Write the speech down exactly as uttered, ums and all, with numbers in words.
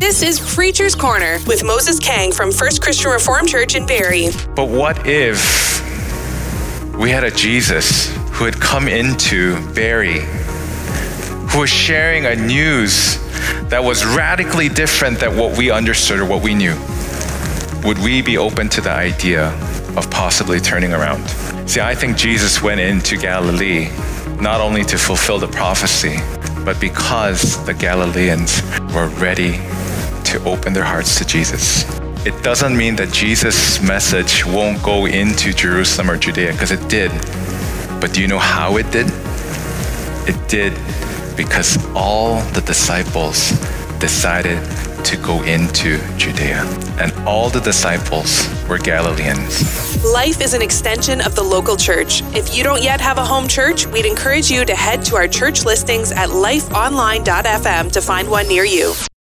This is Preacher's Corner with Moses Kang from First Christian Reformed Church in Barrie. But what if we had a Jesus who had come into Barrie, who was sharing a news that was radically different than what we understood or what we knew? Would we be open to the idea of possibly turning around? See, I think Jesus went into Galilee not only to fulfill the prophecy, but because the Galileans were ready to open their hearts to Jesus. It doesn't mean that Jesus' message won't go into Jerusalem or Judea, because it did. But do you know how it did? It did because all the disciples decided to go into Judea. And all the disciples were Galileans. Life is an extension of the local church. If you don't yet have a home church, we'd encourage you to head to our church listings at life online dot f m to find one near you.